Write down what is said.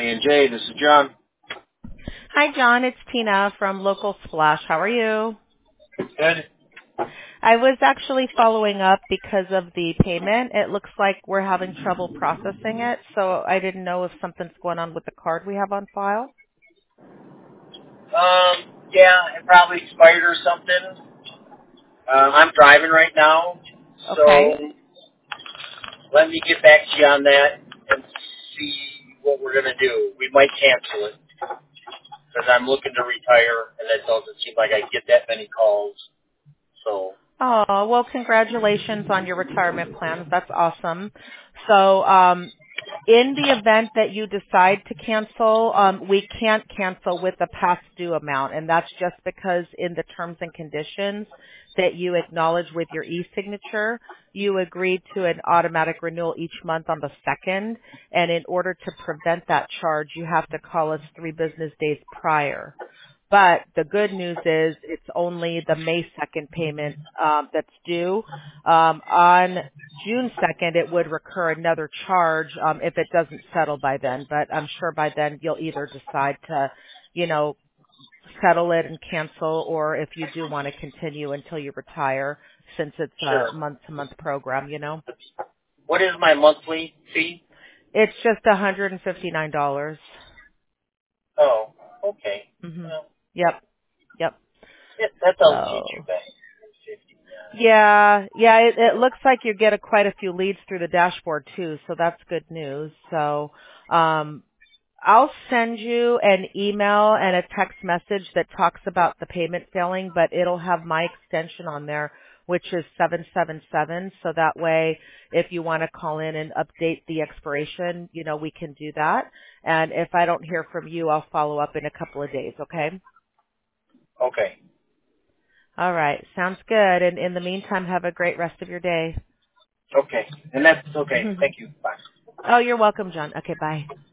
J&J, this is John. Hi, John. It's Tina from Local Splash. How are you? Good. I was actually following up because of the payment. It looks like we're having trouble processing it, so I didn't know if something's going on with the card we have on file. Yeah, it probably expired or something. I'm driving right now, so Okay. let me get back to you on that and see what we're going to do. We might cancel it because I'm looking to retire, and it doesn't seem like I get that many calls. So, Oh, well, congratulations on your retirement plans. That's awesome. So, in the event that you decide to cancel, we can't cancel with a past due amount, and that's just because in the terms and conditions that you acknowledge with your e-signature, you agreed to an automatic renewal each month on the 2nd, and in order to prevent that charge, you have to call us 3 business days prior. But the good news is it's only the May 2nd payment that's due. On June 2nd, it would recur another charge if it doesn't settle by then. But I'm sure by then you'll either decide to, settle it and cancel, or if you do want to continue until you retire, since it's sure. a month-to-month program. What is my monthly fee? It's just $159. Oh, okay. Mhm. Well, Yep. Yep. that doesn't seem too So. bad. 50, Yeah, it looks like you get quite a few leads through the dashboard too, so that's good news. So, I'll send you an email and a text message that talks about the payment failing, but it'll have my extension on there, which is 777. So that way, if you want to call in and update the expiration, we can do that. And if I don't hear from you, I'll follow up in a couple of days, okay? Okay. All right. Sounds good. And in the meantime, have a great rest of your day. Okay. And that's okay. Thank you. Bye. Oh, you're welcome, John. Okay, bye.